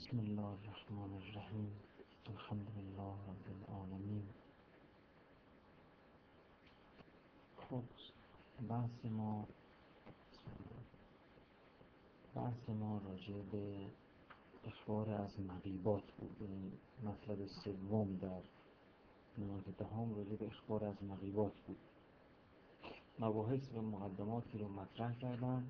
بسم الله الرحمن الرحیم. الحمد لله رب العالمین. خب بحث ما راجع به اخبار از مغیبات بود. این مطلب سوم در نماز دهم راجع به اخبار از مغیبات بود. مباحث و مقدماتی رو مطرح کردم.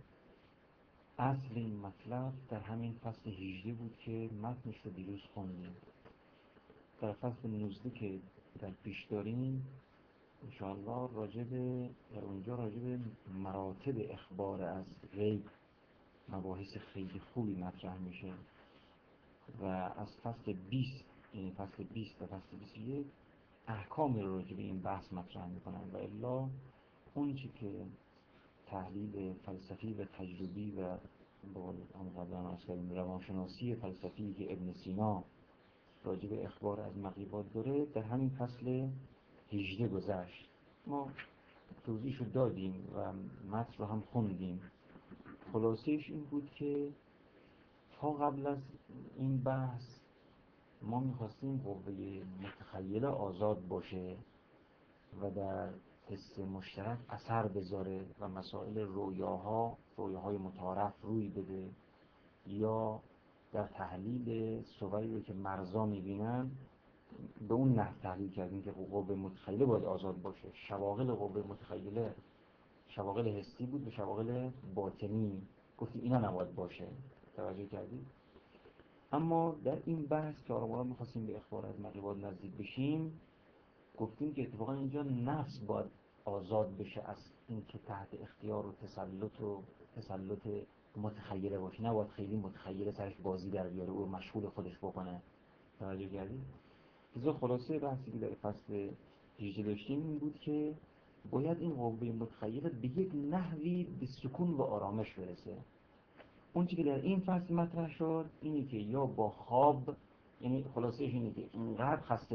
اصل این مطلب در همین فصل 18 بود که متنش رو دیروز خوندیم. در فصل 19 که در پیش داریم انشاءالله در اونجا راجع به مراتب اخبار از غیب مباحث خیلی خوبی مطرح میشه و از فصل 20 یعنی فصل 20 و فصل 21 احکام رو راجع به این بحث مطرح میکنن و الا اون چی که تحلیل فلسفی و تجربی و با روانشناسی فلسفی که ابن سینا راجع به اخبار از مغیبات داره در همین فصل 18 گذشت. ما توضیحشو دادیم و متن رو هم خوندیم. خلاصهش این بود که تا قبل از این بحث ما میخواستیم قوه متخیله آزاد باشه و در حس مشترک اثر بذاره و مسائل رویاهای متعارف روی بده، یا در تحلیل صوری رو که مرزا میبینن به اون نحو تحلیل کردیم که قوه متخیله باید آزاد باشه. شواغل قوه متخیله شواغل حسی بود و شواغل باطنی گفتیم اینا نباید باشه. توجه کردید؟ اما در این بحث که آرامورا میخواستیم به اخبار از مغیبات نزدیک بشیم گفتیم که اتفاقا اینجا نفس باید آزاد بشه از این که تحت اختیار و تسلط متخیله باشه. نباید خیلی متخیله سرش بازی در بیاره او مشغول خودش بکنه. توجه کردید؟ لذا خلاصه بحثی که در فصل 18 داشتیم این بود که باید این قوه متخیله به یک نحوی به سکون و آرامش برسه. اون چیزی که در این فصل مطرح شد اینه که یا با خواب، یعنی خلاصهش اینه که اینقدر خسته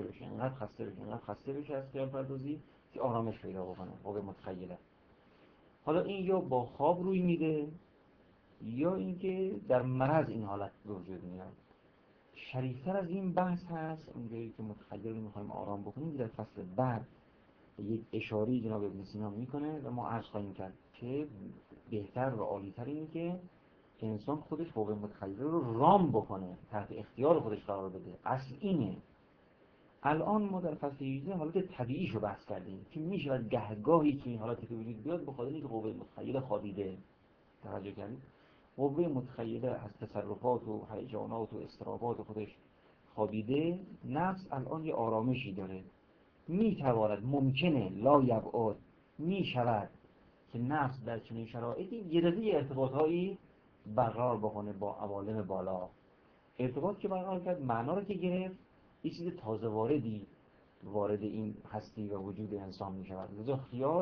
بشه از خیال پردازی که آرامش پیدا بکنه قوه متخیله. حالا این یا با خواب روی میده یا اینکه در مرض این حالت به وجود میاد. شریفتر از این بحث هست اونجایی که متخیل رو میخوایم آرام بکنیم در فصل بعد یک اشاری جناب ابن سینا میکنه و ما عرض خواهیم کرد که بهتر و عالیتر اینه که انسان خودش قوه متخیله رو رام بکنه، تحت اختیار خودش قرار بده. اصل اینه. الان ما در فصل 18 حالت طبیعیش رو بحث کردیم که میشه گهگاهی که این حالت که وجود بیاد به خاطر اینکه قوه متخیله خوابیده. توجه کردید؟ قوه متخیله از تصرفات و هیجانات و اضطرابات خودش خوابیده. نفس الان یه آرامشی داره. میتواند، ممکنه، لا یبعد، میشود که نفس در چنین شرایطی یه دفعه ارتباطهایی برقرار بکنه با عوالم بالا. ارتباط که برقرار کرد معنا رو که گرفت یه چیز تازه وارد این هستی و وجود انسان میشود. لذا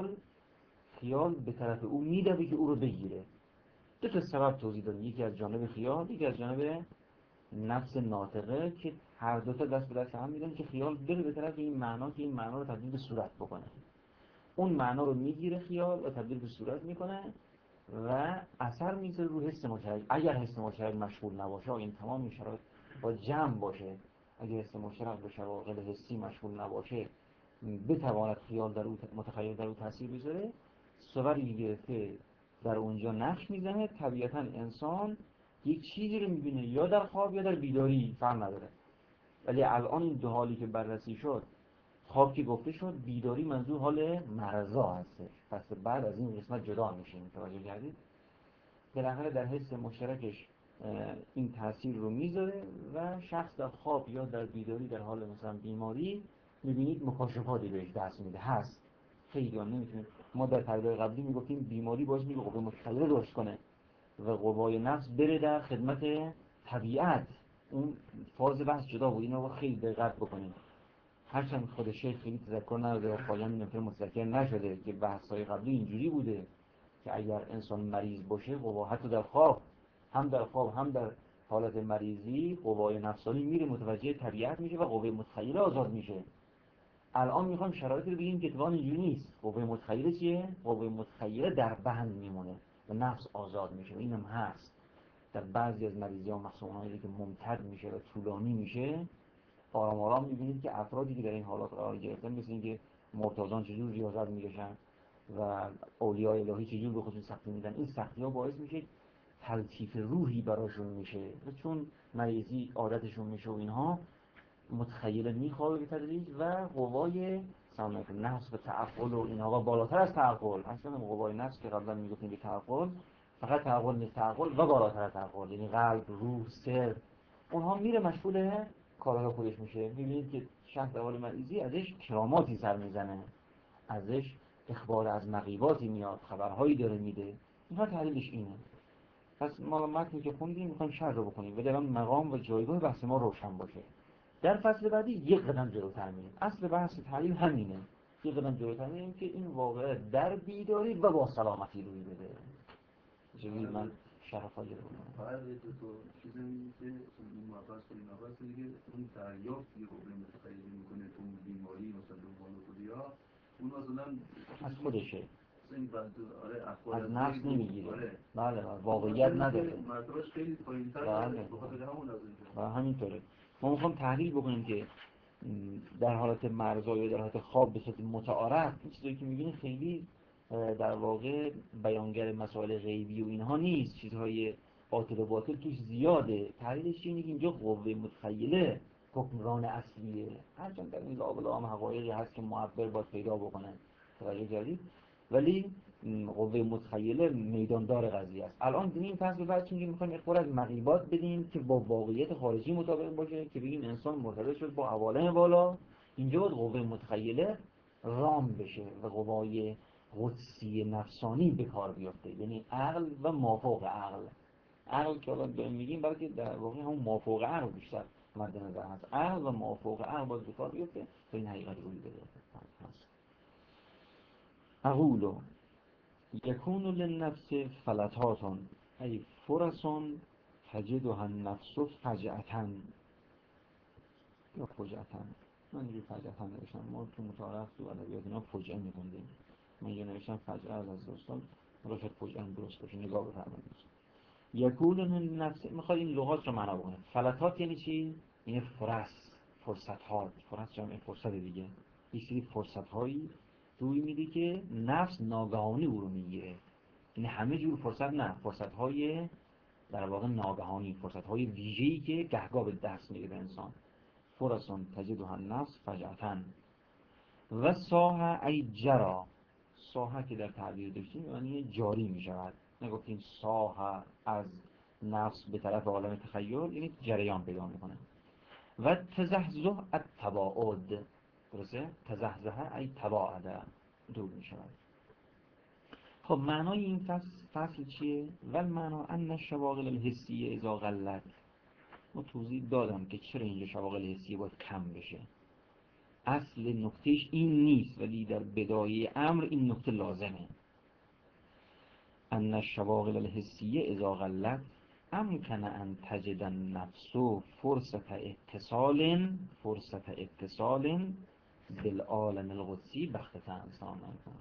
خیال به طرف او میدوه که او رو بگیره. دو تا سبب توضیح دادیم، یکی از جانب خیال، یکی از جانب نفس ناطقه، که هر دو تا دست به دست هم میدن که خیال بره به طرف این معنا که این معنا رو تبدیل به صورت بکنه. اون معنا رو میگیره خیال و تبدیل به صورت میکنه و اثر میذاره رو حس مشترک. اگر حس مشترک مشغول نباشه، این تمام این شرایط با جمع باشه، اگر حس مشترک به شواغل حسی مشغول نباشه بتواند خیال در او متخیل در او تاثیر بذاره، صوری گرفته در اونجا نقش میزنه. طبیعتا انسان یک چیزی رو میبینه یا در خواب یا در بیداری، فرق نداره. ولی الان این دو حالی که بررسی شد، خواب که گفته شد، بیداری منظور حال مرضا هستش. پس بعد از این قسمت جدا میشیم. توجه کردید؟ بالاخره در حس مشترکش این تاثیر رو میذاره و شخص در خواب یا در بیداری در حال مثلا بیماری میبینید مکاشفاتی بهش دست میده. هست خیلی هم نمیتونه. ما در پرده قبلی میگفتیم بیماری باعث میشه قوه متخیله رشد کنه و قوای نفس بره در خدمت طبیعت. اون فاز بحث جدا بود. اینو خیلی دقت بکنید. هرچند خود شیخ خیلی تذکر نداده و پایان نفر متذکر نشده که بحث‌های قبلی اینجوری بوده که اگر انسان مریض باشه قوا حتی در خواب هم در حالت مریضی قوای نفسانی میره متوجه طبیعت میشه و قوه متخیله آزاد میشه. الان میخوام شرایطی رو بگیم که اتفاقا اینجوری نیست. قوه متخیله چیه؟ قوه متخیله در بند میمونه و نفس آزاد میشه. اینم هست. در بعضی از مریضی‌ها مخصوصا اونایی که ممتد میشه و طولانی میشه، آرام آرام می‌بینید که افرادی که در این حالات قرار گرفتن مثل اینکه مرتضان چجور ریاضت می‌کشن و اولیاء الهی چجور به خودشون سختی میدن، این سختی‌ها باعث میشه تلطیف روحی براشون میشه و چون مریضی عادتشون میشه و اینها متخیل میخوابه به تدریج و قوای سلامت نفس و تعقل و اینها و بالاتر از تعقل، اصلا قوای نفس که قبلا میگفتیم که تعقل فقط تعقل نیست، تعقل و بالاتر از تعقل، یعنی قلب، روح، سر، اونها میره مشغول کارهای خودش میشه. میبینید که شخص اول مریضی ازش کراماتی سر میزنه، ازش اخبار از مغیباتی میاد، خبرهایی داره میده، اینها تحلیلش اینه. پس ما متنی که خوندیم میخوایم شرح رو بکنیم و در آن مقام و جایگاه بحث ما روشن باشه. در فصل بعدی یک قدم جلوتر میریم. اصل بحث تحلیل همینه، یک قدم جلوتر میریم که این واقعه در بیداری و با سلامتی روی بده. چجوری من شرح خواهی رو بکنم. فقط دو تا چیز این که اون مبحث و این مبحث دیگه اون دریافتی رو به متخیل میکنه تو بیماری مثلا دنبال خودیا، اون مثلا از خودشه، این از نفس نمیگیره. آره. بله واقعیت نداره، مرتبهش خیلی پایین‌تر بله به خاطر همون از و همینطوره. ما میخوام تحلیل بکنیم که در حالت مرزا یا در حالت خواب به صورت متعارف این چیزایی که میبینید خیلی در واقع بیانگر مسائل غیبی و اینها نیست، چیزهای باطل و باطل توش زیاده. تحلیلش اینه که اینجا قوه متخیله حکمران اصلیه، هرچند در این لابلا هم حقایقی هست که معبر باید پیدا بکنه، توجه کردید، ولی قوه متخیله میداندار قضیه است. الان دیگه این فصل بعد چون میخوایم اخبار از مغیبات بدیم که با واقعیت خارجی مطابق باشه، که بگیم انسان مرتبط شد با عوالم بالا، اینجا باید قوه متخیله رام بشه و قوای قدسی نفسانی به کار بیفته، یعنی عقل و مافوق عقل. عقل که الان داریم میگیم بلکه در واقع همون مافوق عقل بیشتر مد نظر هست. عقل و مافوق عقل باید به کار بیفته تا این حقیقت روی بده. اقول یکون للنفس فلتات ای فرص تجدها النفس فجأة یا فجأة. من اینجوری فجأة نوشتم، ما تو متعارف تو ادبیات اینا فجأه می‌خوندیم، من اینجا نوشتم فجأة از دوستان، حالا شاید فجأة درست باشه، نگاه بفرمایید. یکون للنفس میخواد این لغات رو معنا بکنه. فلتات یعنی چی؟ یعنی فرصت‌ها، فرص جمع فرصت دیگه، یه سری فرصت‌هایی روی میده که نفس ناگهانی او رو میگیره. این همه جور فرصت نه، فرصت‌های در واقع ناگهانی، فرصت‌های ویژه‌ای که گهگاه به دست میده به انسان. فرصون تجدها النفس فجأة و ساحه ای جرا. ساحه که در تعبیر داشتیم یعنی جاری میشود، نگفتیم ساحه از نفس به طرف عالم تخیل، یعنی جریان پیدا میکنه. و تزحزح التباعد، درسته؟ تزحزح ای تباعده، دور میشود. خب معنای این فصل چیه؟ و معنا ان الشواغل الحسیه اذا قلت. ما توضیح دادم که چرا اینجا شواغل حسیه باید کم بشه. اصل نکتهش این نیست ولی در بدایه امر این نکته لازمه. ان الشواغل الحسیه اذا قلت امکن ان تجد النفس فرصت اتصال بالعالم القدسی بختة. سلام علیکم.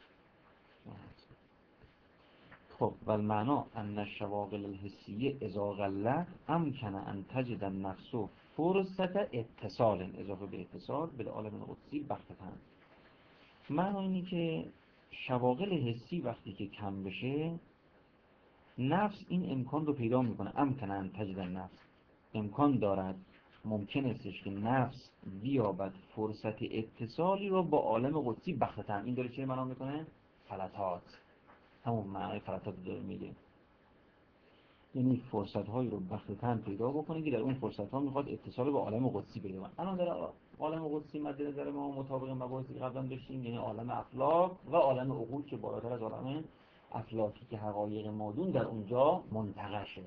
خب و المعنا ان الشواغل الحسیه اذا قلت امکن ان تجد النفس فرصت اتصال، اضافه به اتصال، بالعالم القدسی بختة. معنی اینی که شواغل حسی وقتی که کم بشه، نفس این امکان رو پیدا میکنه. امکن ان تجد النفس، امکان دارد، ممکن استش که نفس بیابد فرصت اتصالی رو با عالم قدسی بختة. این داره چه معنا میکنه؟ فلتات، همون معنی فلتات داره میگه، یعنی فرصت هایی رو بختة پیدا بکنه که در اون فرصت ها میخواد اتصال به عالم قدسی پیدا کنه. الان در عالم قدسی مد نظر ما مطابق مباحثی که قبلا داشتیم، یعنی عالم افلاک و عالم عقول که بالاتر از عالم افلاکی که حقایق مادون در اونجا منتقشه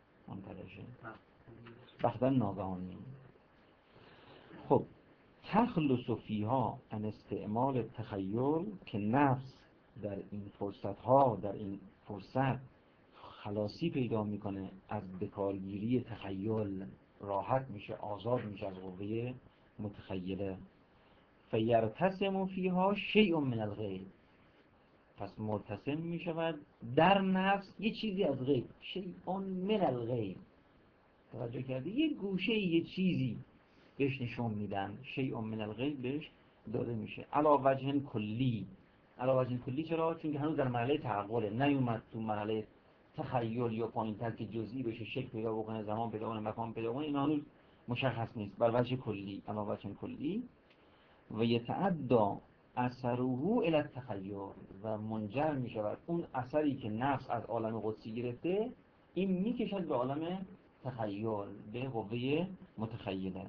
بختة ناگهانی. خب تخلص فیها عن استعمال تخیل، که نفس در این فرصت ها، در این فرصت خلاصی پیدا میکنه از بکارگیری تخیل، راحت میشه، آزاد میشه از قوه متخیله. فیرتسم فیها شیء من الغیب، پس مرتسم می شود در نفس یه چیزی از غیب، شیء من الغیب. توجه کردی؟ یه گوشه یه چیزی بهش نشون میدن، شیء من الغیب بهش داده میشه. علا وجه کلی. علا وجه کلی چرا؟ چون که هنوز در مرحله تعقله، نیومد تو مرحله تخیل یا پایین‌تر که جزئی بشه، شکل پیدا بکنه، زمان پیدا کنه، مکان پیدا کنه، این هنوز مشخص نیست. بر وجه کلی، علا وجه کلی. و یتعدی اثره الی التخیل، و منجر می شود اون اثری که نفس از عالم قدسی گرفته، این می کشد به عالم تخیل، به قوه متخیله.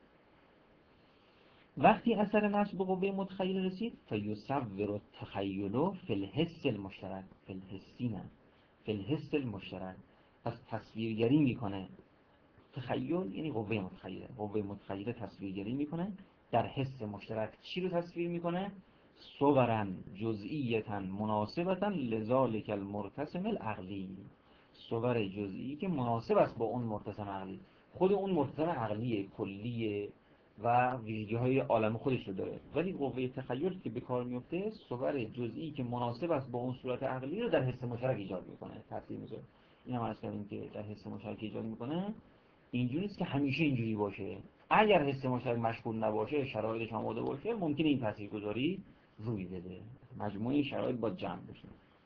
وقتی اثر نفس به قوه متخیل رسید، فیصور التخیل فی الحس المشترک، فی الحسی نه، فی الحس المشترک. پس تصویرگری میکنه. تخیل یعنی قوه متخیله، قوه متخیله تصویرگری میکنه در حس مشترک. چی رو تصویر میکنه؟ صورا جزئیتا مناسبتا لذالک المرتسم العقلی، صور جزئی که مناسب است با اون مرتسم عقلی. خود اون مرتسم عقلیه، کلیه و ویژگی‌های عالم خودش رو داره، ولی قوه تخیل که به کار میفته صور جزئی که مناسب است با اون صورت عقلی رو در حس مشترک ایجاد میکنه، تاثیر میذاره. این هم عرض کردیم که در حس مشترک ایجاد میکنه. اینجوری نیست که همیشه اینجوری باشه. اگر حس مشترک مشغول نباشه، شرایطش آماده باشه، ممکنه این تاثیرگذاری روی بده. مجموعه شرایط با جمع بشه.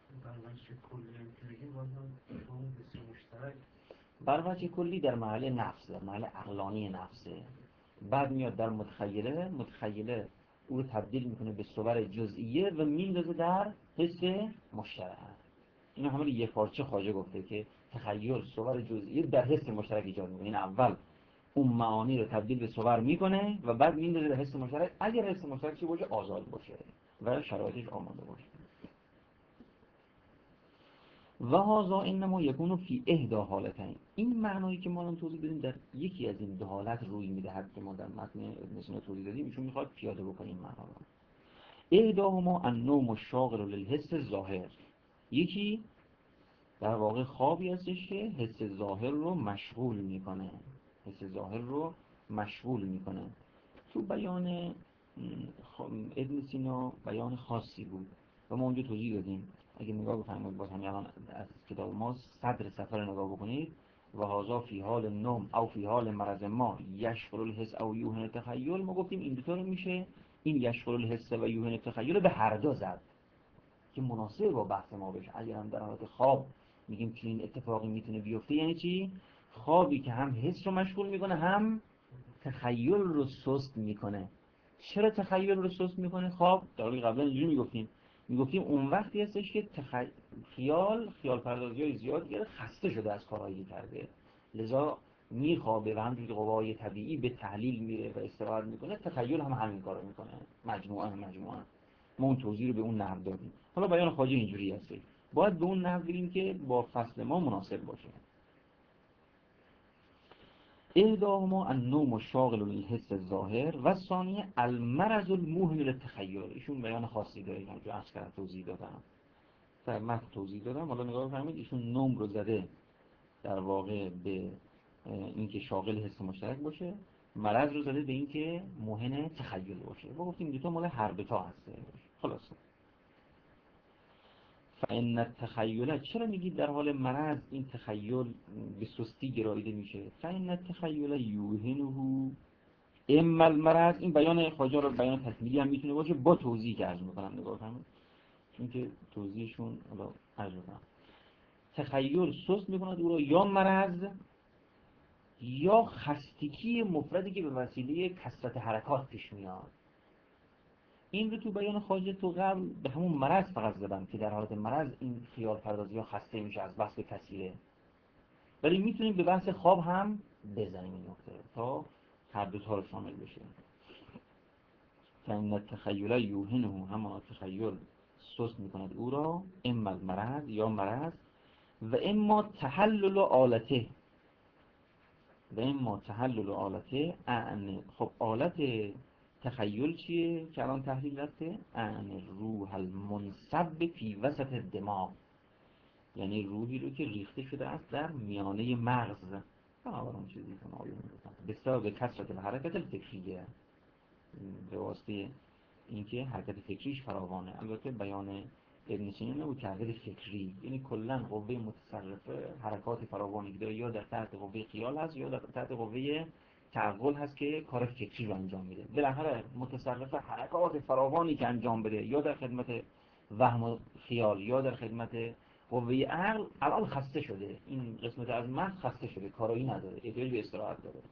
بر وجه کلی در محل نفس، در محل عقلانی نفسه. بعد میاد در متخیله، متخیله او رو تبدیل میکنه به صور جزئیه و میندازه در حس مشترک. اینو همه یه پارچه خواجه گفته که تخیل صور جزئیه در حس مشترک ایجاد میکنه. این اول اون معانی رو تبدیل به صور میکنه و بعد میندازه در حس مشترک، اگر حس مشترک چی باشه؟ آزاد باشه و شرایطش آماده باشه. و هذا انما یکون فی احدی حالتین. این معنایی که ما الان توضیح بدیم در یکی از این دو حالت روی میدهد که ما در متن ابن سینا توضیح دادیم. ایشون میخواد پیاده بکنه این معنا رو. احداهما النوم الشاغل للحس الظاهر. یکی در واقع خوابی هستش که حس ظاهر رو مشغول میکنه، حس ظاهر رو مشغول میکنه. تو بیان ابن سینا بیان خاصی بود و ما اونجا توضیح دادیم. اگه نگاه بفرمایید باز همین الان از کتاب ما صدر صفحه رو نگاه بکنید، و هذا فی حال النوم او فی حال مرض ما یشغل الحس او یوهن التخیل. ما گفتیم این دو تا رو میشه این یشغل الحس و یوهن التخیل به هر دو زد که مناسب با بحث ما بشه. اگر هم در حالت خواب میگیم که این اتفاقی میتونه بیفته، یعنی چی؟ خوابی که هم حس رو مشغول میکنه هم تخیل رو سست میکنه. چرا تخیل رو سست میکنه خواب؟ در حالی قبلا اینجوری میگفتیم اون وقتی هستش که خیال پردازی‌های زیاد کرده، خسته شده از کارهایی که کرده، لذا میخوابه و همونجوری که قوای طبیعی به تحلیل میره و استراحت میکنه، تخیل هم همین کارو میکنه. مجموعه ما اون توضیح رو به اون نحو دادیم. حالا بیان خواجه اینجوری هست، باید به اون نحو بریم که با فصل ما مناسب باشه. احداهما النوم الشاغل للحس الظاهر و الثانیه المرض الموهن للتخیل. ایشون بیان خاصی داره که عرض کردم توضیح دادم، در متن توضیح دادم. حالا نگاه بفرمایید، ایشون نوم رو زده در واقع به اینکه شاغل حس مشترک باشه، مرض رو زده به اینکه موهن تخیل باشه. ما گفتیم دو تا مال هر دو تا هست. خلاص فإن التخیل، چرا میگید در حال مرض این تخیل به سستی گراییده میشه؟ فإن التخیل یوهنه اما المرض. این بیان خواجه رو بیان تکمیلی هم میتونه باشه با توضیحی که عرض میکنم. نگاه کنید چون که توضیحشون حالا عرض میکنم. تخیل سست میکند او رو یا مرض یا خستگی مفردی که به وسیله کثرت حرکات پیش میاد. این رو تو بیان خواجه تو قبل به همون مرض فقط زدم که در حالت مرض این خیال پردازی ها خسته میشه از بحث کثیره، ولی میتونیم به بحث خواب هم بزنیم این نکته تا هر دو تا رو شامل بشه. فإن التخیل یوهنه، همان تخیل سست میکند او را، اما المرض یا مرض و اما تحلل آلته خب آلت تخیل چیه که الان تحلیل رفته؟ روح المنصب فی وسط دماغ، یعنی روحی رو که ریخته شده است در میانه مغز. بنابراین چیزی که ما به سبب کثرت حرکت الفکریه، به واسطه اینکه حرکت فکریش فراوانه. البته بیان ابن سینا نبود تغییر فکری، یعنی کلا قوه متصرفه حرکات فراوانی که داره، یا در تحت قوه خیال هست یا در تحت قوه تعقل هست که کار فکری رو انجام میده. بالاخره متصرفه حرکات فراوانی که انجام بده، یا در خدمت وهم و خیال یا در خدمت قوه عقل، الان خسته شده، این قسمت از مغز خسته شده، کارایی نداره، احتیاج به استراحت داره.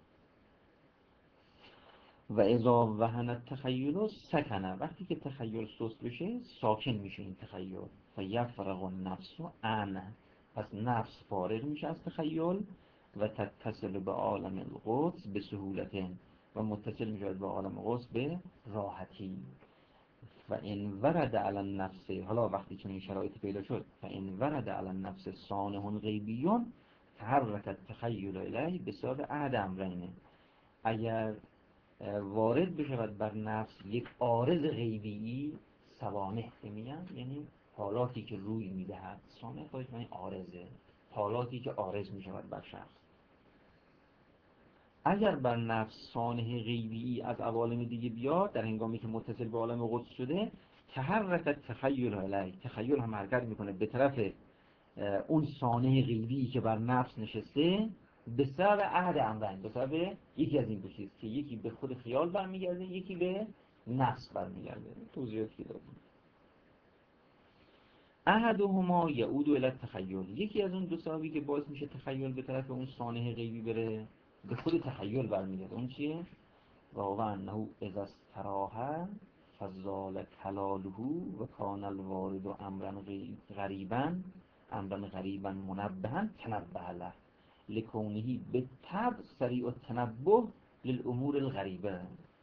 و اذا وهن التخیل سکنه، وقتی که تخیل سست بشه ساکن میشه این تخیل. و یفرغ النفس عنه، پس نفس فارغ میشه از تخیل. و تتصل به عالم القدس به سهولت، و متصل میشه به عالم قدس به راحتی. و این ورد علی النفس، حالا وقتی که این شرایط پیدا شد، و این ورد علی النفس صانع غیبیون تحرک التخیل الیه بسبب احد امرین، اگر وارد بشود بر نفس یک عارض غیبی، سوانح میگن یعنی حالاتی که روی میدهد، سانح خودش معنی عارضه، حالاتی که عارض میشود بر شخص. اگر بر نفس سانح غیبی از عوالم دیگه بیاد، در هنگامی که متصل به عالم قدس شده، تحرک تخیل علیه، تخیل هم حرکت میکنه به طرف اون سانح غیبی که بر نفس نشسته، به سبب احد امرین، به سبب یکی از این دو چیز که یکی به خود خیال برمیگرده، یکی به نفس برمیگرده. توضیحاتی دادیم. احدهما یعود الی التخیل، یکی از اون دو سببی که باعث میشه تخیل به طرف اون سانح غیبی بره، به خود تخیل برمیگرده. اون چیه؟ و هو انه اذا استراح فزال کلاله و کان الوارد امرا غریبا منبها تنبه له لکونه بالطبع سریع التنبه للامور الغریبه.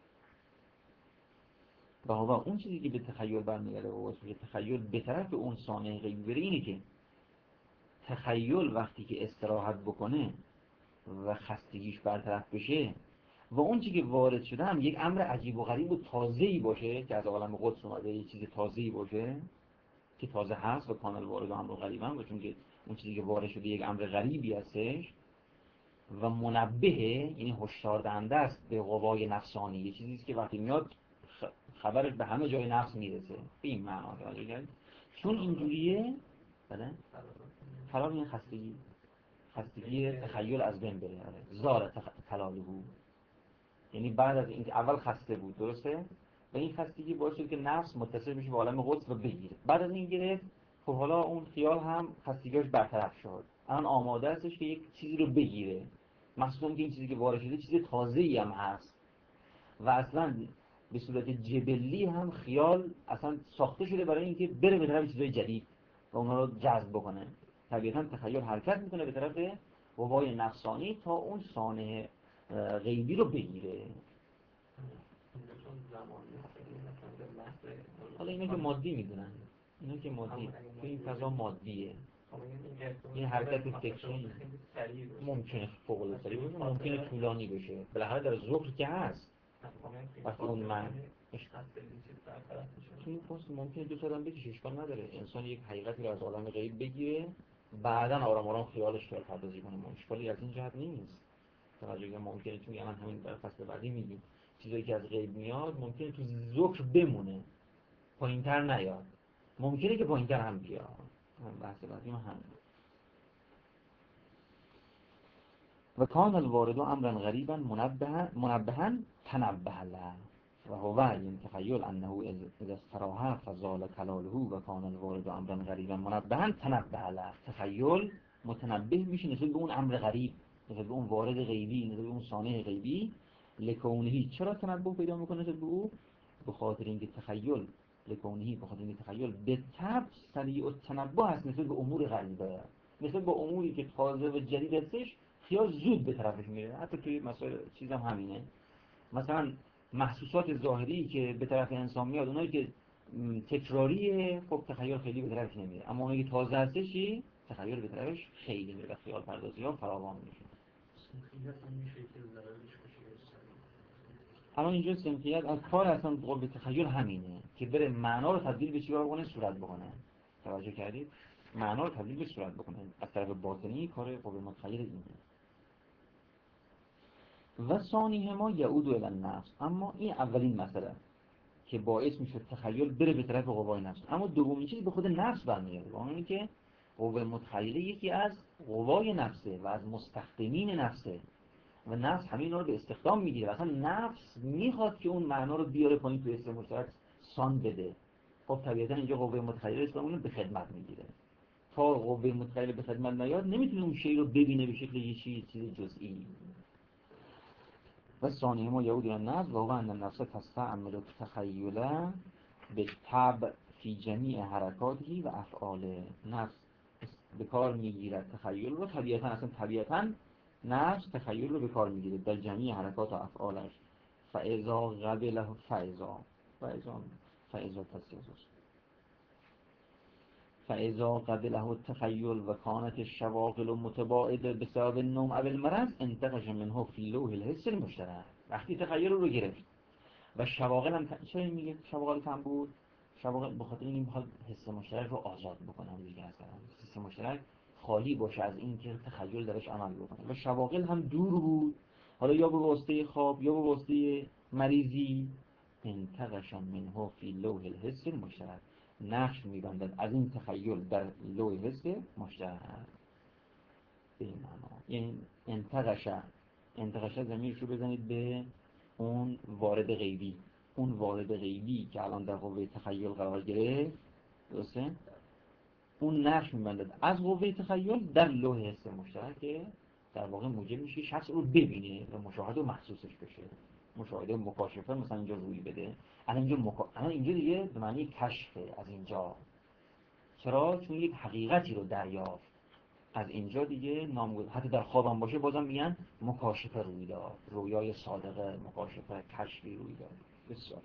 و هو اون چیزی که به تخیل برمیگرده و واسه تخیل به طرف اون سانح غیبی بره، اینه که تخیل وقتی که استراحت بکنه و خستگیش برطرف بشه و اون چیزی که وارد شده هم یک امر عجیب و غریب و تازه‌ای باشه که از عالم قدس اومده، یک چیز تازه‌ای باشه که تازه هست، و کانال وارد امر غریبا، و چون که اون چیزی که وارد شده یک امر غریبی هستش و منبه، یعنی هشدار دهنده است به قوای نفسانی، یه چیزی است که وقتی میاد خبرش به همه جای نفس میرسه. به این معنا چون اینجوریه، بله فرار این خستگی تخیل از بین بره. زال تلاله، یعنی بعد از اینکه اول خسته بود، درسته، و این خستگی باعث شد که نفس متصل بشه به عالم قدس و بگیره. بعد از این گرفت، خب حالا اون خیال هم خستگیش برطرف شد، الان آماده هستش که یک چیزی رو بگیره، مخصوصا که این چیزی که وارد شده چیز تازه‌ای هم هست و اصلا به صورت جبلی هم خیال اصلا ساخته شده برای اینکه بره به طرف چیزای جدید و اونها رو جذب بکنه. طبیعتاً تخیل حرکت میکنه به طرف قوای نفسانی تا اون سانح غیبی رو بگیره. حالا اینا که مادی میدونن، اینا که مادی، تو این فضا مادیه، این حرکت فکری ممکنه فوق العاده سریع باشه، ممکنه طولانی بشه، بالاخره در ذکر که هست. وقتی اون من این پس ممکنه 2 سال هم بکشه، اشکال نداره، انسان یک حقیقتی رو از عالم غیب بگیره، بعداً آرام آرام خیالش رو پردازی کنه، اشکالی از این جهت نیست. توجه که ممکنه، چون الان همین در فصل بعدی میگیم چیزایی که از غیب میاد ممکنه تو ذکر بمونه، پایین‌تر نیاد، ممکنه که پایین‌تر هم بیاد. بحث بعدی ما همین. و کان الوارد امرا غریبا منبها تنبه له و هو این تخیل انه اذا استراح فزال کلاله و کان الوارد امرا غریبا منبها تنبه له. تخیل متنبه میشه نسبت به اون امر غریب، نسبت به اون وارد غیبی، نسبت به اون صانع غیبی. لکونهی، چرا تنبه پیدا میکنه نسبت به او؟ به خاطر اینکه تخیل لکونهی، به خاطر اینکه تخیل به طبع سریع التنبه هست نسبت به امور غریبه، نسبت به اموری که تازه و جدید هستش خیال زود به طرفش میره. حتی توی مسائل چیزم همینه، مثلا محسوسات ظاهری که به طرف انسان میاد، اونایی که تکراریه، خب تخیل خیلی به طرفش نمیره، اما اونایی که تازه هستش تخیل به طرفش خیلی میره، خیال پردازی ها فراوان میشه. الان اینجا سمتیت از کار اصلا قول به تخیل همینه که بره معنا رو تبدیل به چیکار بکنه، صورت بکنه. توجه کردید؟ معنا رو تبدیل به صورت بکنه. از طرف باطنی کار قول متخیل اینه. و ثانیه ما یعود الی النفس، اما این اولین مسئله که باعث میشه تخیل بره به طرف قوای نفس. اما دومین چیز به خود نفس برمیگرده، اون که قوه متخیله یکی از قوای نفسه و از مستخدمین نفسه و نفس همین رو به استخدام میگیره. اصلا نفس میخواد که اون معنا رو بیاره پایین توی اسم مشترک سان بده. خب طبیعتا اینجا قوه متخیله است اون رو به خدمت میگیره. تا قوه متخیله به خدمت نیاد نمیتونه اون شی رو ببینه به شکل یه چیز جزئی. و ثانیه ما یهود النفس و هو ان النفس تستعمل التخیل بالطبع فی جمیع حرکاته و افعاله. نفس به کار میگیرد تخیل رو طبیعتا نفس تخیل رو به کار میگیره در جمیع حرکات و افعالش. فاذا قبله فاذا قبله التخیل و کانت الشواغل متباعده بسبب النوم او المرض انتقش منه فی لوح الحس المشترک. وقتی تخیل رو گرفت و شواغل هم چرا میگه شواغل کم بود؟ شواغل به خاطر اینکه میخواد حس مشترک رو آزاد بکنه دیگه، از حس مشترک خالی باشه از اینکه تخیل درش عمل بکنه. و شواغل هم دور بود، حالا یا به واسطه خواب یا به واسطه مریضی. انتقش منه فی لوح الحس المشترک، نقش می‌بندد از این تخیل در لوح حس مشترک. به این معنا یعنی انتقشه ضمیرش رو بزنید به اون وارد غیبی. اون وارد غیبی که الان در قوه تخیل قرار گرفت، درسته؟ اون نقش می‌بندد از قوه تخیل در لوح حس مشترک که در واقع موجب میشه شخص رو ببینه و مشاهده و محسوسش بشه. مشاهده مکاشفه مثلا اینجا روی بده. الان اینجا دیگه به معنی کشفه. از اینجا چرا؟ چون یک حقیقتی رو دریافت. از اینجا دیگه حتی در خواب هم باشه بازم میگن مکاشفه روی داد، رویای صادقه، مکاشفه، کشفی روی داد. بسیار.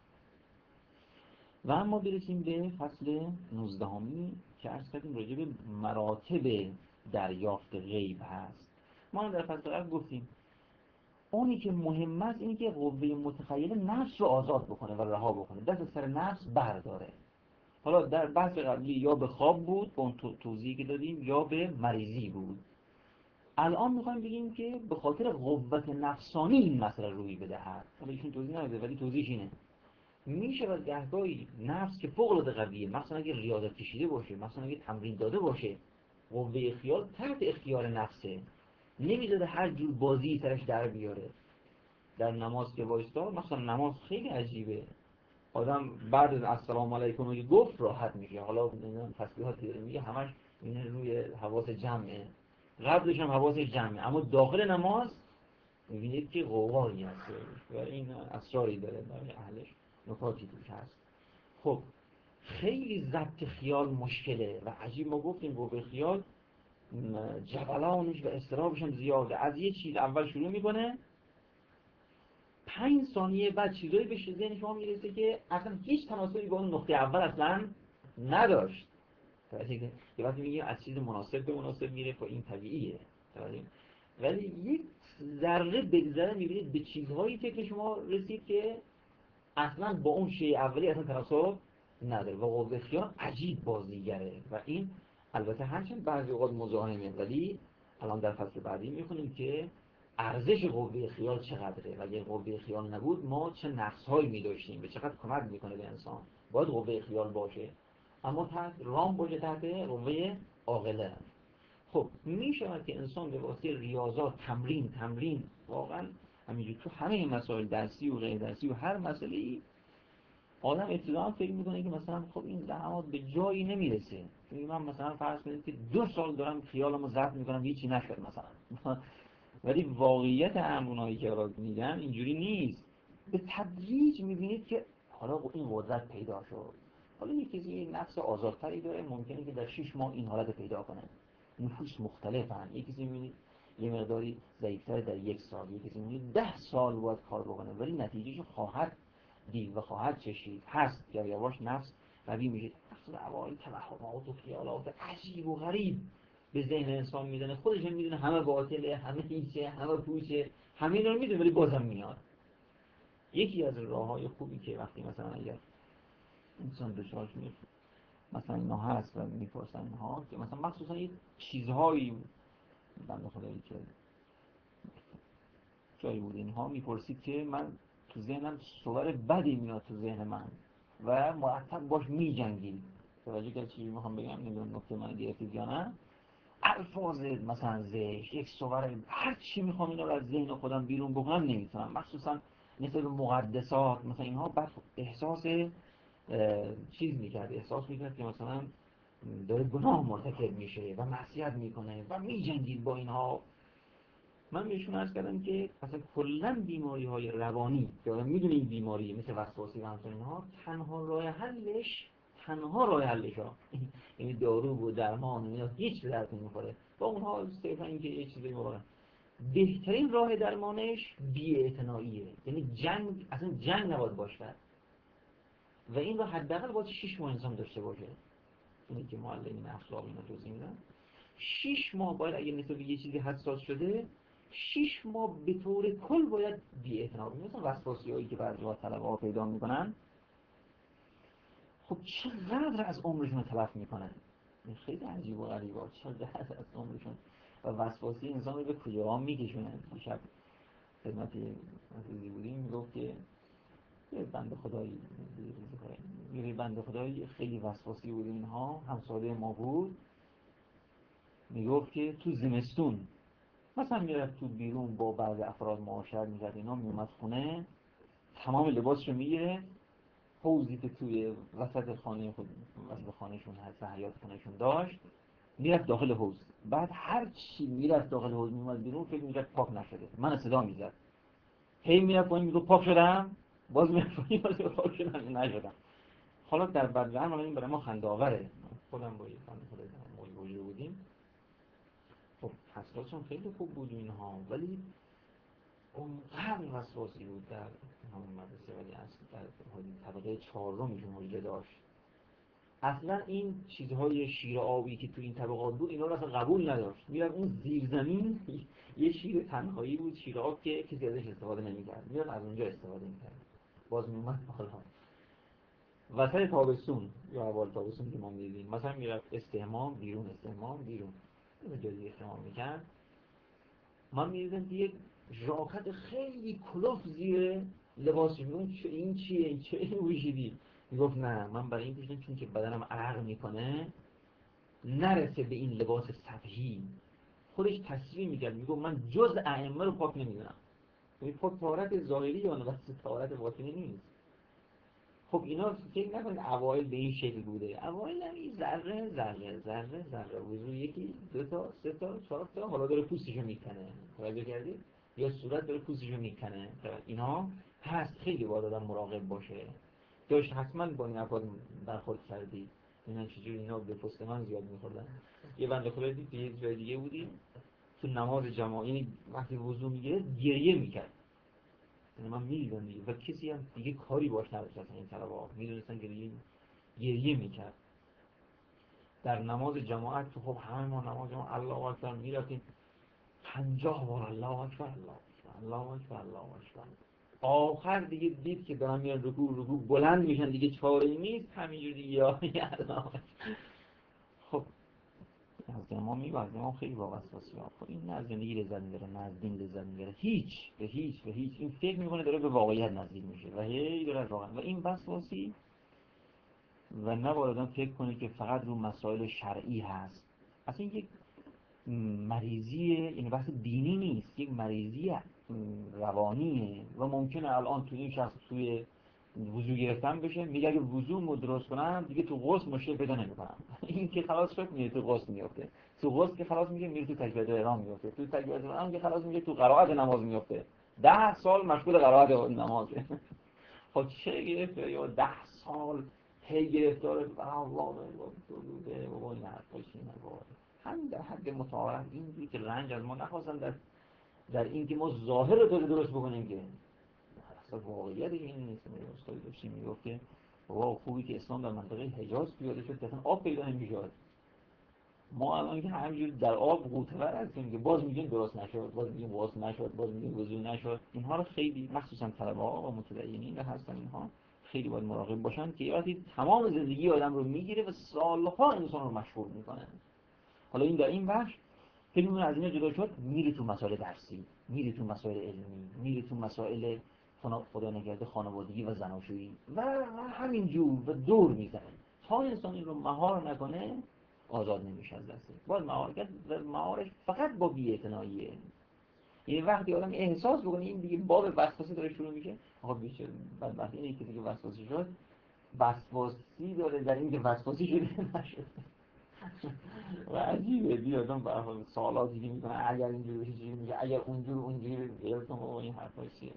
و اما برسیم به فصل 19 که عرض کردیم راجع به مراتب دریافت غیب هست. ما در فصل قبل گفتیم اونی که مهم است اینه که قوه متخیله نفس رو آزاد بکنه و رها بکنه، دست سر نفس برداره. حالا در بحث قبلی یا به خواب بود با اون توضیحی که دادیم یا به مریضی بود. الان میخوایم بگیم که به خاطر قوت نفسانی این مسئله روی بدهد. حالا ایشون توضیح نمیده ولی توضیحش اینه. میشه و گهگاهی نفس که فوق العاده قویه، مثلا اگه ریاضت کشیده باشه، مثلا اگه تمرین داده باشه، قوه خیال تحت اختیار نفسه، نمیذاره هر جور بازی سرش در بیاره. در نماز که وایستا، مثلا نماز خیلی عجیبه، آدم بعد از السلام علیکم رو گفت راحت میشه. حالا تسبیحاتی داره میگه همش این روی حواس جمعه، قبلش هم حواسش جمعه، اما داخل نماز میبینید که غوغایی هست و این اسراری داره برای اهلش، نکاتی توش هست. خب خیلی ضبط خیال مشکله و عجیب. ما گفتیم قوه خیال جبلانش و اضطرابش هم زیاده. از یه چیز اول شروع میکنه، 5 ثانیه بعد چیزایی به ذهن شما میرسه که اصلا هیچ تناسبی با اون نقطه اول اصلا نداشت. یه وقتی میگه از چیز مناسب به مناسب میره، خب این طبیعیه. ولی یک ذره بگذره میبینید به چیزهایی فکر شما رسید که اصلا با اون شیء اولی اصلا تناسب نداره و قوه خیال عجیب بازیگره. و این البته هرچند بعضی اوقات مزاحمه، ولی الان در فصل بعدی میخونیم که ارزش قوه خیال چقدره و اگر قوه خیال نبود ما چه نقص‌هایی می‌داشتیم و چقدر کمک میکنه به انسان. باید قوه خیال باشه اما تحت رام باشه، تحت قوه عاقله. خب میشه که انسان به واسطه ریاضات، تمرین واقعا همینجور تو همه مسائل درسی و غیر درسی و هر مسئله‌ای آدم ابتداً فکر میکنه که مثلا خب این زحمات به جایی نمیرسه. چون من مثلا فرض کنید که 2 سال دارم خیالمو ضبط میکنم هیچی نشد مثلا ولی واقعیت امرونایی که را میگن اینجوری نیست. به تدریج میبینید که حالا این قدرت پیدا شد. حالا یک کسی نفس آزادتری داره، ممکنه که در 6 ماه این حالت پیدا کنه. نفوس مختلفن. یک کسی میبینید یه مقداری ضعیف‌تر در 1 سال، یک کسی میبینید 10 سال باید کار بکنه ولی نتیجهش خواهد دید و خواهد چشید. هست یا یواش نفس قوی میشه. نفس اوایل توهمات و خیالات عجیب و غریب به ذهن انسان میزنه، خودش هم میدونه همه باطله، همه هیچه، همه پوچه، همه اینا رو میدونه ولی بازم میاد. یکی از راههای خوبی که وقتی مثلا اگر انسان دچارش میشه مثلا اینا هست و میپرسن اینها که مثلا مخصوصا یه چیزهایی بنده خدایی که جایی بود اینها میپرسید که من تو ذهنم صور بدی میاد تو ذهن من و مرتب باش میجنگیم. توجه که چیزی میخوام بگم، نمیدونم نکته من گرفتید یا نه. الفاظ مثلا زشت، یک صور، هر چی میخوام اینا رو از ذهن خودم بیرون بکنم نمیتونم، مخصوصا مثل مقدسات مثلا اینها. بعد احساس چیز میکرد، احساس میکرد که مثلا داره گناه مرتکب میشه و معصیت میکنه و میجنگید با اینها. من بهشون عرض کردم که اصلا کلا بیماری های روانی که آدم میدونه این بیماری مثل وسواسی و همچنین اینها، تنها راه حلش ها یعنی دارو و درمان اینا هیچ درد نمیخوره با اونها. صرفا اینکه یه چیزی واقعا بهترین راه درمانش بی‌اعتناییه، یعنی جنگ، اصلا جنگ نباید باشه و این رو حداقل باید 6 ماه انسان داشته باشه. اینی که معلمین اخلاق اینا توضیح میدن 6 ماه باید، اگه نسبت به یه چیزی حساس شده 6 ماه به طور کل باید بی‌اعتنا. مثلا وسواسی‌هایی که بعضی‌ها طلبه‌ها پیدا میکنن، خب چقدر از عمرشون تلف میکنن، خیلی عجیب و غریبه، چقدر از عمرشون. و وسواسی انسان رو به کجاها میکشونن. دیشب خدمتی عزیزی بودیم میگفت که یه بنده خدایی خیلی وسواسی بود اینها، همساله ما بود. میگفت که تو زمستون مثلا میرفت تو بیرون با بعض افراد معاشرت میکرد، اینا میومد خونه تمام لباسشو میگیره، حوضی که توی وسط خانه خود، وسط خانهشون هست، حیاط خونهشون داشت، میرفت داخل حوض. بعد هر چی میرفت داخل حوض میومد بیرون فکر میکرد پاک نشده. من صدا میزد، هی میرفت پایین میگفت پاک شدم، باز میرفت پایین باز پاک شدم نشدم. حالا در بدوین، حالا این برای ما خنده آوره، خودم با یه خود موجود بودیم، خب حساسشون خیلی خوب بود اینها، ولی اونقدر وسواسی بود در همون مدرسه، ولی اصلا در طبقه 4 حجره داشت. اصلا این چیزهای شیر آبی که تو این طبقات بود اینا رو اصلا قبول نداشت. میرفت اون زیر زمین یه شیر تنهایی بود، شیر آب که کسی ازش استفاده نمی‌کرد، میرفت از اونجا استفاده می‌کرد، باز میومد بالا. وسط تابستون یا اول تابستون که ما می‌دیدیم مثلا میرفت استحمام بیرون، استحمام بیرون، به جای استحمام می‌کرد. من می‌دیدم که یک ژاکت خیلی کلوف زیر لباس میگم این چیه، این چه پوشیدی؟ میگفت نه من برای این پوشیدم چون که بدنم عرق میکنه نرسه به این لباس سطحی. خودش تصریح میکرد، میگفت من جز ائمه رو پاک نمیدونم. یعنی پاک طهارت ظاهری یا بس طهارت باطنی نیست. خب اینا فکر نکنید اوایل به این شکل بوده. اوایل هم این ذره ذره ذره ذره وضو، یکی دو تا سه تا چهار تا، حالا داره پوستشو میکنه، توجه کردید؟ یا صورت داره پوستشو میکنه. اینا هست، خیلی باید آدم مراقب باشه. داشت حتما با این افراد برخورد کردید، اینا چجوری اینا به پست من زیاد میخوردن. یه بنده خدایی دید یه جای دیگه بودیم تو نماز جماعی، یعنی وقتی وضو میگیره گریه میکرد. یعنی من میدیدم دیگه و کسی هم دیگه کاری باش نداشت، اصلا این طلبه‌ها میدونستن گریه میکرد در نماز جماعت. خب همه ما نماز جماعت الله اکبر میرفتیم 50 بار الله اکبر الله اکبر الله اکبر الله اکبر. آخر دیگه دید که دارن میان رکوع بلند میشن، دیگه چاره‌ای نیست، همینجوری دیگه یا الله اکبر. خب از ما میبرد، ما خیلی با وسواسی ها. خب این نه از زندگی لذت میبره نه از دین لذت میبره، هیچ به هیچ این فکر میکنه داره به واقعیت نزدیک میشه و هی داره واقعا. و این وسواسی و نباید آدم فکر کنه که فقط رو مسائل شرعی هست. اصلا یک مریضیه، این بحث دینی نیست، یک مریضی روانیه و ممکنه الان تو این شخص توی وضو گرفتن بشه، میگه اگه وضو درست کنم دیگه تو غسل مشکل پیدا نمیکنم. این که خلاص شد میره تو غسل میفته، تو غسل که خلاص میشه میره تو تکبیرات احرام میفته، تو تکبیرات احرام که خلاص میشه تو قرائت نماز میفته. 10 سال مشغول قرائت نمازه. خب چه گرفته یا 10 سال هی گرفتار الله به بابا این حرفا چیه نگاه. همین در حد متعارف این که رنج از ما نخواستن در این که ما ظاهر رو درست بکنیم که اصلا واقعیت این نیست. استاد داشتیم میگفت که بابا خوبی که اسلام در منطقه حجاز پیاده شد که اصلا آب پیدا نمی‌شد. ما الان که همینجوری در آب غوطه‌ور هستیم که باز میگیم درست نشد، باز میگیم واسه نشد، باز میگیم وضو نشد. اینها رو خیلی مخصوصا طلبه‌ها و متدینین که هستن اینها خیلی باید مراقب باشن که یادی تمام زندگی آدم رو میگیره و سالها انسان رو مشغول میکنه. حالا این در این بخش فکر از اینا جدا شد، میره تو مسائل درسی، میره تو مسائل علمی، میره تو مسائل خدا نکرده خانوادگی و زناشویی و همینجور و دور میزنه. تا انسان این رو مهار نکنه آزاد نمیشه از دستش. باز مهار کرد و مهارش فقط با بی‌اعتناییه. یعنی وقتی آدم احساس بکنه این دیگه باب وسواسی داره شروع میشه، آقا بیشه بدبختی اینه کسی که وسواسی شد وسواسی داره در این که وسواسی شده نشده. و عجیبه دیگه آدم به هر حال سوالاتی که میکنه اگر اینجوری بشه چیزی میگه، اگر اونجوری یادتون با این حرفای چیه.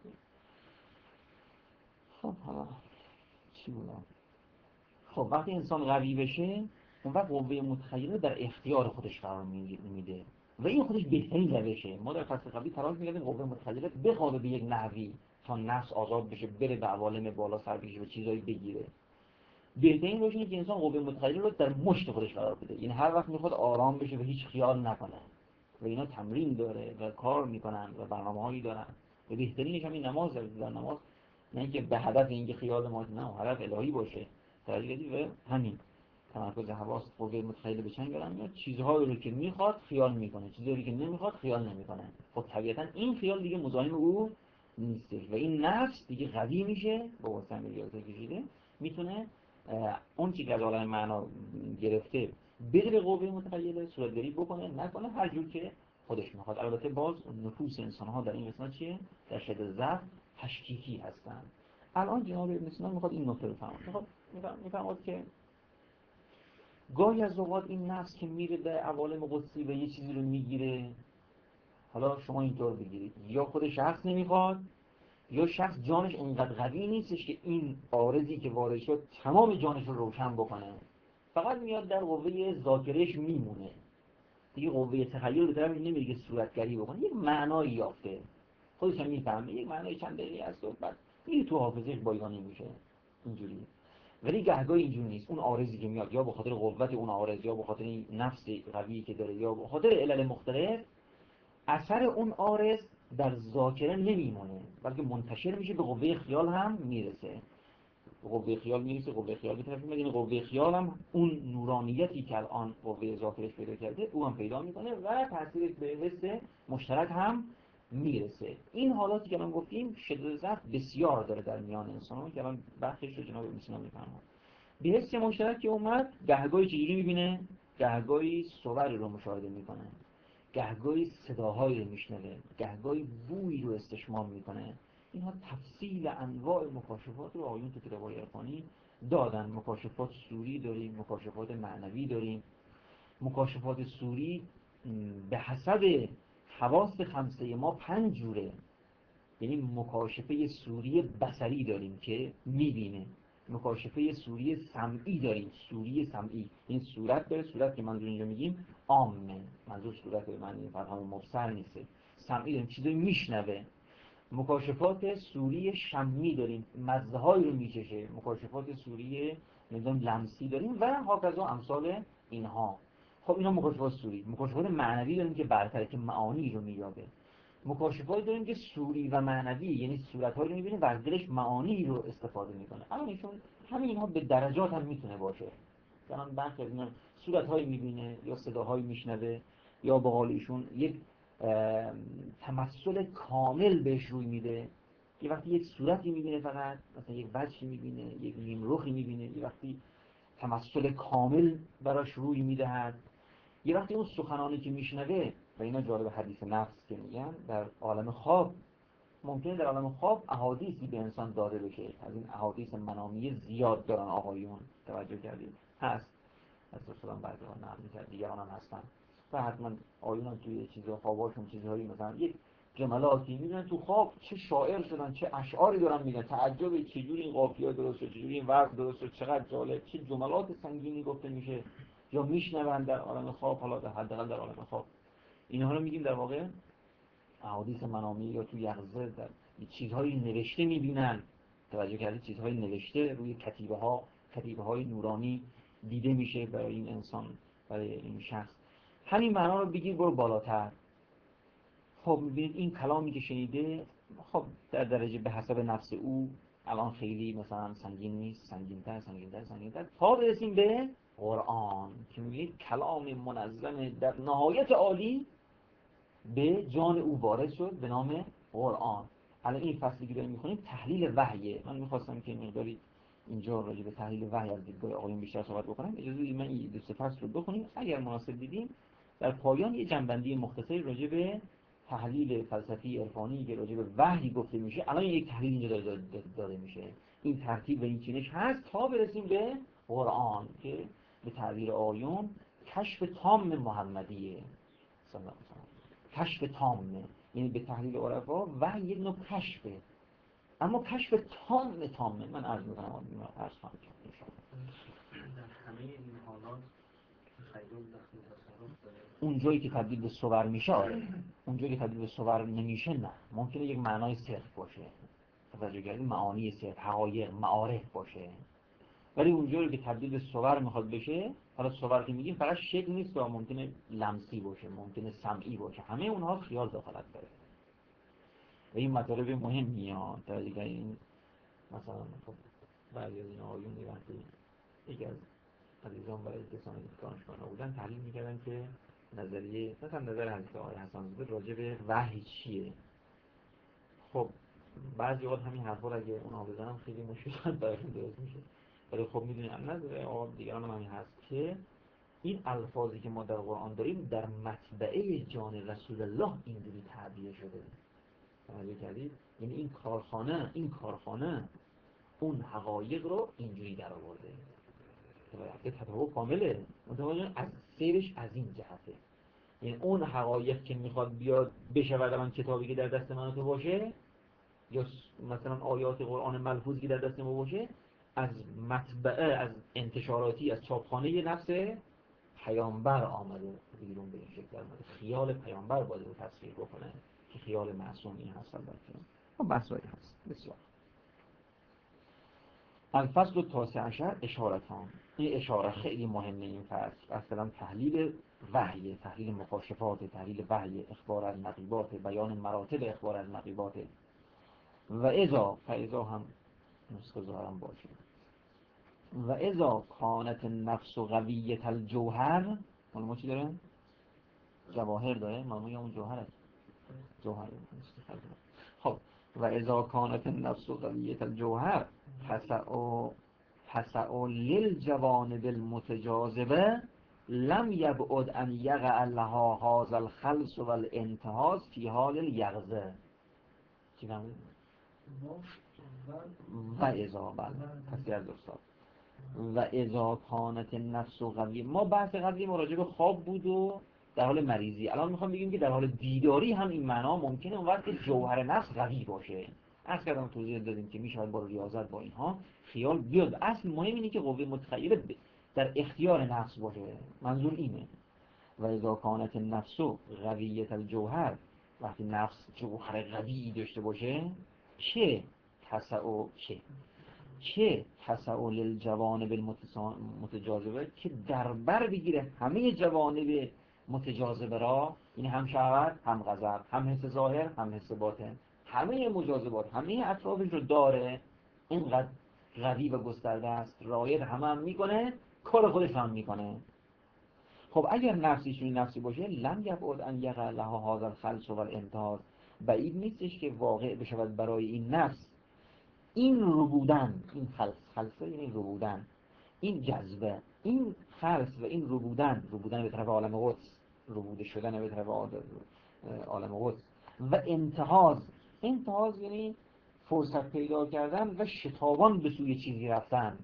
خب حالا چی بودم؟ خب وقتی انسان قوی بشه اون وقت قوه متخیله در اختیار خودش قرار میده و این خودش بهترین روشه. ما در فصل قبلی تلاش می‌کردیم قوه متخیله بخوابه به یک نحوی تا نفس آزاد بشه، بره به عوالم بالا سر بکشه و چیزایی بگیره. بهترین روش اینه که انسان قوه متخیله رو در مشت خودش قرار بده، یعنی هر وقت میخواد آرام بشه و هیچ خیال نکنه و اینا تمرین داره و کار میکنن و برنامه‌هایی دارن و بهترینش همین نماز در نماز، نه اینکه به هدف اینکه خیال ما نه، هدف الهی باشه ترجیحی و همین تمرکز حواس قوه متخیله به چنگ برن میاد، چیزهایی رو که میخواد خیال میکنه، چیزهایی که نمیخواد خیال نمیکنه. خب طبیعتا این خیال دیگه مزاحم او نیستش و این نفس دیگه قوی میشه با واسطه ریاضت کشیده، میتونه اون چیزی که از عالم معنا گرفته بده به قوه متخیله صورتگری بکنه نکنه هر جور که خودش میخواد. البته باز نفوس انسان ها در این قسمت چیه؟ در شدت ضعف تشکیکی هستن. الان جناب ابن سینا میخواد این نکته رو بفهمه. میفهمد که گاهی از اوقات این نفس که میره به عوالم قدسی و یه چیزی رو میگیره، حالا شما اینطور بگیرید یا خود شخص نمیخواد یا شخص جانش اینقدر قوی نیستش که این عارضی که وارد شد تمام جانش رو روشن بکنه، فقط میاد در قوه ذاکرهش میمونه دیگه، قوه تخیل به طرف نمیره که صورتگری بکنه، یک معنایی یافته خودش هم میفهمه، یک معنای چند دقیقه است و بعد میره تو حافظهش بایگانی میشه اینجوری. ولی گهگاه اینجوری نیست، اون عارضی که میاد یا به خاطر قوت اون عارض یا به خاطر این نفس قوی که داره یا به خاطر علل مختلف، اثر اون عارض در ذاکره نمیمونه بلکه منتشر میشه، به قوه خیال هم میرسه. به قوه خیال میرسه، قوه خیال میتونه بگیم قوه خیال هم اون نورانیتی که الان قوه ذاکرش پیدا کرده او هم پیدا میکنه و تاثیرش به حس مشترک هم میرسه. این حالاتی که من گفتیم شدت ضعف بسیار داره در میان انسان‌ها که الان بخشش رو جناب ابن سینا میفهمن. به حس مشترک که اومد گهگاهی چجوری میبینه؟ گهگاهی صوری رو مشاهده میکنه، گهگاهی صداهایی رو میشنوه، گهگاهی بویی رو استشمام میکنه. اینها تفصیل انواع مکاشفات رو آیون تو کتاب‌های عرفانی دادن. مکاشفات سوری داریم، مکاشفات معنوی داریم. مکاشفات سوری به حسب حواس خمسه ما 5 جوره، یعنی مکاشفه سوری بصری داریم که میبینه، مکاشفه سوری سمعی داریم، سوری سمعی این صورت داره، صورت که منظور اینجا میگیم عامه، منظور صورت به معنی فرهام مبصر نیست، سمعی داریم چیزایی میشنوه. مکاشفات سوری شمی داریم، مزه‌هایی رو میچشه. مکاشفات سوری نمیدونم لمسی داریم و هاکذا امثال اینها. خب اینا مکاشفات سوری. مکاشفات معنوی داریم که برتره، که معانی رو مییابه. مکاشفاتی داریم که سوری و معنوی، یعنی صورت‌هایی رو می‌بینه و از دلش معانی رو استفاده می‌کنه. اما ایشون همین اینها به درجات هم میتونه باشه. مثلا برخی از اینا صورت‌هایی می‌بینه یا صداهایی میشنوه یا به قول ایشون یک تمثل کامل بهش روی میده. یه وقتی یک صورتی می‌بینه، فقط مثلا یک وجهی می‌بینه، یک نیمرخی می‌بینه، یه وقتی تمثل کامل براش روی میدهد، یه وقتی اون سخنانی که میشنوه و اینا جالب حدیث نفس که میگن در عالم خواب ممکنه در عالم خواب احادیثی به انسان داده بشه. از این احادیث منامی زیاد دارن آقایون، توجه کردید؟ هست از رسولان بعضی ها نقل می‌کرد، دیگران هم هستن و حتما آقایون هم توی چیزها خواباشون چیزهایی مثلا یک جملاتی می‌بینن تو خواب، چه شاعر شدن، چه اشعاری دارن میگن، تعجب چجوری این قافیه درست شد، چجوری این وزن درست شد، چقدر جالب، چه جملات سنگینی گفته میشه یا میشنون در عالم خواب. حالا در حداقل در عالم خواب اینها رو میگیم در واقع احادیث منامی، یا تو یقظه در چیزهایی نوشته میبینن. توجه کردید؟ چیزهایی نوشته روی کتیبه های نورانی دیده میشه برای این انسان، برای این شخص. همین معنا رو بگیر برو بالاتر. خب میبینید این کلامی که شنیده خب در درجه به حسب نفس او الان خیلی مثلا سنگین نیست، سنگین‌تر تا برسیم به قرآن که میگید کلام منظم در نهایت عالی به جان او وارد شد به نام قرآن. الان این فصلی که داریم می‌خونیم تحلیل وحیه. من می‌خواستم که مقداری اینجا راجع به تحلیل وحی از دیدگاه آقایون بیشتر صحبت بکنم. اجازه بدید من این دو سه فصل رو بخونیم، اگر مناسب دیدیم در پایان یه جنبندی مختصری راجع به تحلیل فلسفی عرفانی که راجع به وحی گفته میشه. الان یک تحلیل اینجا داده میشه. این ترتیب و این چینش هست تا برسیم به قرآن که به تعبیر آیون کشف تام محمدیه صلی الله علیه و سلم. کشف تامه، یعنی به تحلیل عرفا وحی یک نوع کشفه، اما کشف تامه. من عرض میکنم عرض خواهم کرد در همه این حالات تخیل داخل تصرف داره. اونجایی که تبدیل به صور میشه آره، اونجایی که تبدیل به صور نمیشه نه. ممکنه یک معنای صرف باشه، توجه کردید، معانی صرف، حقایق، معارف باشه، ولی اونجایی که تبدیل به صور میخواد بشه، حالا صور که میگیم فقط شکل نیست، ممکنه لمسی باشه، ممکنه سمعی باشه، همه اونها خیال دخالت داره و این مطالب مهمیه ها. توجه کردید، این مثلا خب بعضی از این آقایون وقتی یکی از عزیزان برای کسانی که دانشگاه بودن تحلیل میکردن که نظریه مثلا نظر حضرت آقای حسن زاده راجع به وحی چیه. خب بعضی وقت همین حرفا رو اگه اونها بزنم خیلی مشکلات براشون درست میشه، ولی خب میدونیم نظر آقا دیگران هم همین هست که این الفاظی که ما در قرآن داریم در مطبعه جان رسول الله اینجوری تعبیه شده. توجه کردید؟ یعنی این کارخانه اون حقایق رو اینجوری در آورده. یه تطابق کامله، متوجه از سیرش از این جهته. یعنی اون حقایق که میخواد بیاد بشود الان کتابی که در دست من تو باشه یا مثلا آیات قرآن ملفوظی که در دست ما باشه، از مطبعه، از انتشاراتی، از چاپخانه نفس پیامبر آمده بیرون به این شکل آمده. خیال پیامبر باید رو تصویر بکنه که خیال معصومی هست. البته بحثایی هست بسیار. الفصل التاسع عشر اشارتان. این اشاره خیلی مهمه. این فصل اصلا تحلیل وحی، تحلیل مکاشفات، تحلیل وحی، اخبار از مغیبات، بیان مراتب اخبار از مغیبات. و اذا هم نسخه ظاهرم باشه. و اذا کانت النفس قویة الجوهر، ما چی داره؟ جواهر داره، ما میگم اون جوهر است. جوهر. خب و اذا کانت النفس قویة الجوهر حسعوا للجوانب المتجاذبه لم یبعد ان یقع لها هذا الخلص والانتهاز فی حال الیقظه. چی فهمید؟ و اذا تصدیح از استاد و اذا کانت النفس قویه. ما بحث قبلی مراجعه به خواب بود و در حال مریضی. الان میخوام بگیم که در حال بیداری هم این معنا ممکنه اون وقت که جوهر نفس قوی باشه. عرض کردم توضیح دادیم که میشه با ریاضت با اینها خیال بیاد. اصل مهم اینه که قوه متخیله در اختیار نفس باشه. منظور اینه. و اذا کانت النفس قویة الجوهر، وقتی نفس جوهر قوی داشته باشه چه حسعوا للجوانب المتجاذبه، که در بر بگیره همه جوانب متجاذبه را، یعنی هم شهوت، هم غضب، هم حس ظاهر، هم حس باطن، همه مجاذبات، همه اطرافش رو داره. اینقدر قوی و گسترده است، رعایت هم میکنه، کار خودش هم میکنه. خب اگر نفسیشون نفسی باشه لم یبعد ان یقع لها هذا الخلص والانتهاز، بعید نیستش که واقع بشود برای این نفس این ربودن، این خلصه یعنی ربودن، این جذبه، این خلص و این ربودن به طرف عالم قدس، ربوده شدن به طرف عالم قدس، و انتهاز یعنی فرصت پیدا کردن و شتابان به سوی چیزی رفتن.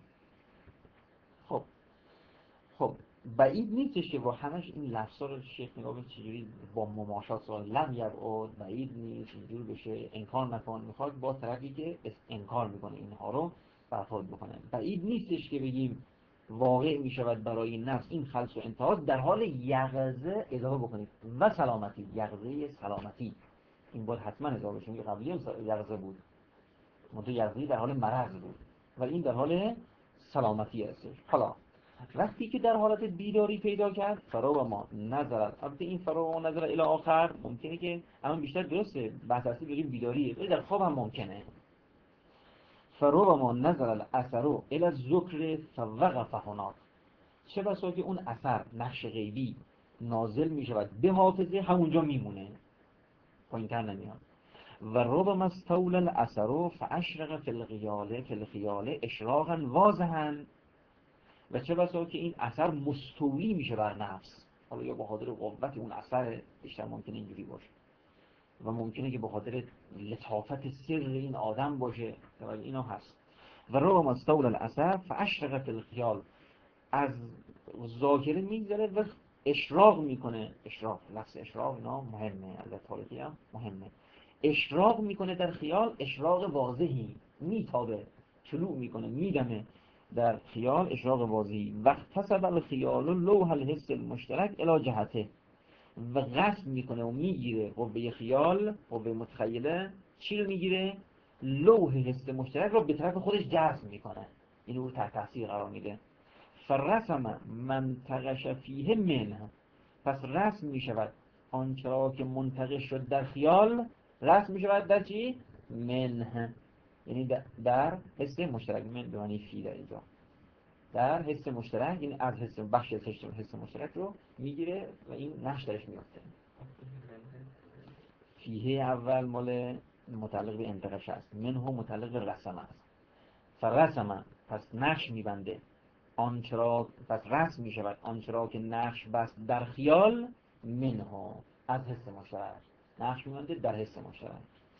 خب بعید نیستش که با همش این لفظا رو شیخ نگاه به چجوری با مماشات سوال لم یبعد، بعید نیست اینجور بشه، انکار نکن، میخواد با طرفی که انکار میکنه اینها رو برخورد بکنه. بعید نیستش که بگیم واقع میشود برای نفس این خلص و انتهاز در حال یقظه اضافه بکنید و سلامتی، یقظه سلامتی، این باید حتما اضافه بشه. که قبلی هم یقظه بود، منتها یقظه در حال مرض بود، ولی این در حال سلامتی هستش. حالا وقتی که در حالت بیداری پیدا کرد فرا ما نظر، البته این فرا ما نظر الی آخر ممکنه که اما بیشتر درسته بحث اصلی بگیم بیداریه، ولی در خواب هم ممکنه. فرا ما نظر الاثر الی الذکر فوقف هناک، چه بسا که اون اثر نقش غیبی نازل می شود به حافظه، همونجا میمونه، پایین‌تر نمیاد. و ربما استول الاثر فاشرق فی الخیال اشراقا واضحا، و چه بسا که این اثر مستولی میشه بر نفس، حالا یا به خاطر قوت اون اثر بیشتر ممکنه اینجوری باشه و ممکنه که به خاطر لطافت سر این آدم باشه، ولی اینا هست. و ربما استول الاثر فاشرق فی الخیال، از ذاکره میگذره و اشراق میکنه. اشراق، لفظ اشراق اینا مهمه، از تاریخی هم مهمه. اشراق میکنه در خیال، اشراق واضحی، میتابه، طلوع میکنه، میدمه در خیال اشراق واضحی. وقت حسب الخیال لوح الحس المشترک الی جهته، و غصب میکنه و میگیره قوه خیال، قوه متخیله چی رو میگیره؟ لوح حس مشترک رو به طرف خودش جذب میکنه، این رو تحت تاثیر قرار میده. فرسم منتقش فیه منه، پس رسم می شود آنچه را که منتقش شد در خیال، رسم می شود در چی؟ منه، یعنی در حس مشترک. من به معنی فی در اینجا، در حس مشترک، یعنی از حس، بخش از حس مشترک رو میگیره و این نقش درش میفته. فیه اول مال متعلق به انتقش است، منه متعلق به رسم است. فرسم، پس نقش میبنده آنچه را، پس رسم می شود آنچه را که نقش بست در خیال، منه، از حس مشترک، نقش می‌بنده در حس مشترک.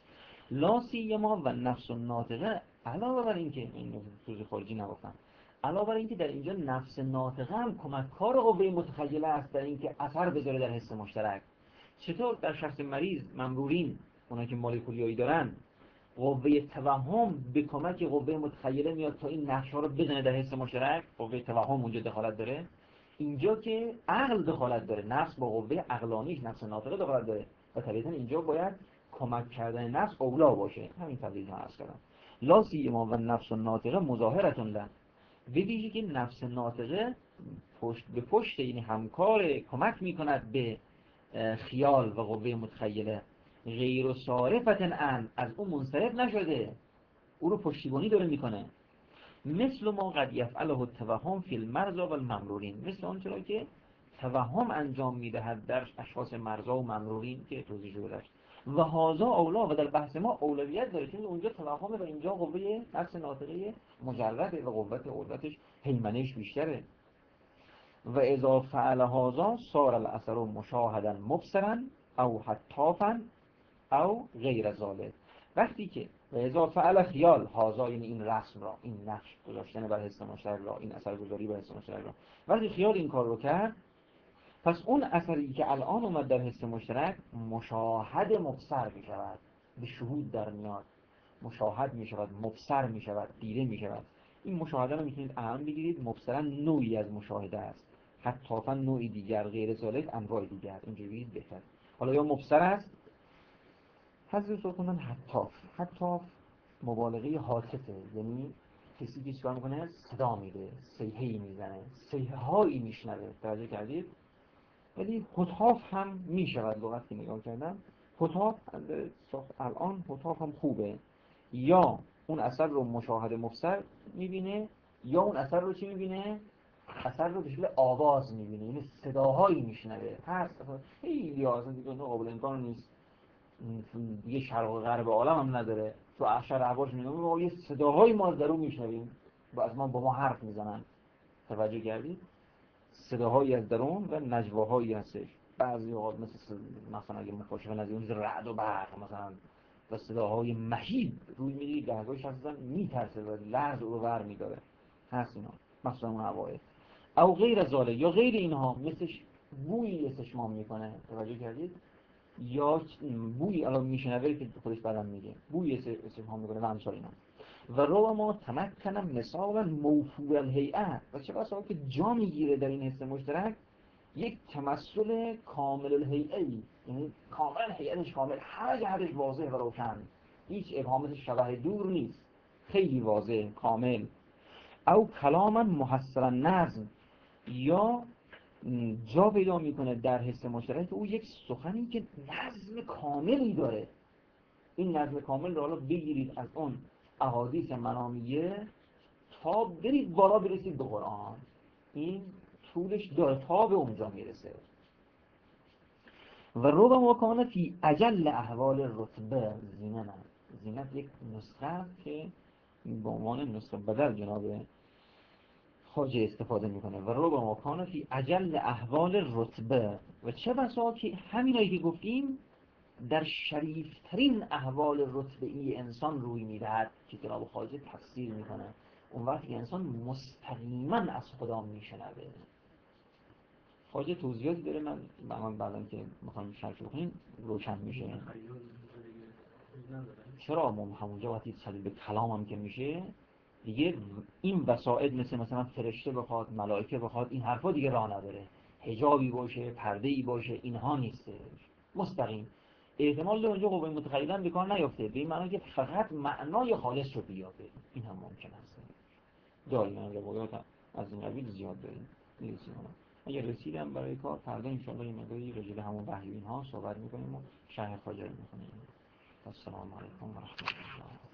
لا سیما و نفس الناطقه، علاوه بر اینکه این توضیح خارجی نگفتم، علاوه بر اینکه در اینجا نفس ناطقه هم کمککار قوه متخیله است در اینکه اثر بذاره در حس مشترک. چطور در شخص مریض، ممرورین، اونایی که مالکولیایی دارن، قوه توهم به کمک قوه متخیله میاد تا این نقش‌ها رو بزنه در حس مشترک. قوه توهم اونجا دخالت داره، اینجا که عقل دخالت داره، نفس با قوه عقلانیش، نفس ناطقه دخالت داره و طبیعتاً اینجا باید کمک کردن نفس اولا باشه. همین تبدیل ها عرض کردم. لا سیما و نفس ناطقه مظاهرتون له، به ویژه که نفس ناطقه پشت به پشت، یعنی همکار، کمک میکند به خیال و قوه متخیله. غیر و صارفتن ان، از اون منصرف نشده، او رو پشتیبانی داره میکنه. مثل ما قد یفعله التوهم فی المرضى و الممرورین، مثل آنچه را که توهم انجام میدهد در اشخاص مرضا و ممرورین که توضیح شده. و هذا اولا، و در بحث ما اولویت داره، چون اونجا توهمه و اینجا قوه نفس ناطقه مجرده و قوتش هیمنش بیشتره. و اذا فعل هذا صار الاثر مشاهدا مبصرا او حتافا او غیر ذلك. وقتی که و اذا فعل خیال هذا، یعنی این رسم را، این نقش گذاشتن بر حس مشترک را، این اثر گذاری بر حس مشترک را، وقتی خیال این کار رو کرد، پس اون اثری که الان اومد در حس مشترک مشاهد مبصر می شود، به شهود در میاد، مشاهد می شود، مبصر می شود، دیده می شود. این مشاهده رو میتونید اهم بگیرید، مبصرا نوعی از مشاهده است، حتافا نوعی دیگر، غیر ذالک انواع دیگر، اینجوری بگید بهتر. حالا یا مبصر است، حذف سکونن حتاف مبالغه هاتفه، یعنی کسی که چیکار میکنه؟ صدا میده، صیحه‌ای میزنه، صیحه‌هایی میشنوه. توجه کردید؟ ولی حتاف هم میشود، لغت که نگاه کردم حتاف الان حتاف هم خوبه، یا اون اثر رو مشاهده مبصر میبینه، یا اون اثر رو چی میبینه؟ اثر رو به شکل آواز میبینه، یعنی صداهایی میشنوه. هست خیلی اصلا دیگه قابل انکار نیست، دیگه شرق و غرب عالم هم نداره، تو احشار احواش میگم ما یه صداهایی ما از درون میشنویم و از ما با ما حرف میزنن. توجه کردید؟ صداهایی از درون و نجواهایی هستش. بعضی اوقات مثلا اگه مخاطب نزدیک مثل رعد و برق مثلا و صداهای مهیب روی میگیری، گهگاهی شخص میترسه و لرز او رو ور میداره. هست اینا مثلا اون اوایل. او غیر ذالک، یا غیر اینها، مثل بویی استشمام میکنه. توجه کردید؟ یا بوی الان میشنوه که خودش بعدم میگه بوی استفهام میکنه و امثال اینا. و رو ما تمکنم مثالا موفو الهیئه، و چه بسا که جا میگیره در این حس مشترک یک تمثل کامل الهیئه، یعنی کاملا هیئتش کامل، هر جهتش واضح و روشن، هیچ ابهامش شبه دور نیست، خیلی واضح کامل. او کلاما محصلا نظم، یا جا پیدا میکنه در حس مشترک او یک سخنی که نظم کاملی داره. این نظم کامل رو حالا بگیرید از اون احادیث منامیه تا برید بالا برسید به قرآن، این طولش داره تا به اونجا میرسه. و ربما کان فی اجل احوال رتبه. زینت یک نسخه است که به عنوان نسخه بدل جناب خواجه استفاده میکنه. و ربما کان فی اجل احوال رتبه، و چه بسا که همینایی که گفتیم در شریفترین احوال رتبه‌ای انسان روی میدهد که جناب خواجه تفسیر میکنه. اون وقتی که انسان مستقیما از خدا میشنوه. خواجه توضیحاتی داره، من بعدم که میخوام شرح بکنیم روشن میشه. چرا ما همونجا وقتی صلیب به کلامم که میشه دیگه این وسائل مثلا فرشته بخواد، ملائکه بخواد، این حرفا دیگه راه نداره. حجابی باشه، پرده‌ای باشه، اینها نیست. مستقیم احتمال داره اونجا قوه متخیلا به کار نیافته، به این معنی که فقط معنای خالص رو بیابه. این هم ممکن است. داریم روایات از این قبیل زیاد داریم. اگر رسیدم برای کار فردا انشاءالله یه مقداری راجع به همون وحی اینها صحبت می‌کنیم و شرح خواجه رو می‌خونیم. السلام علیکم و رحمت الله.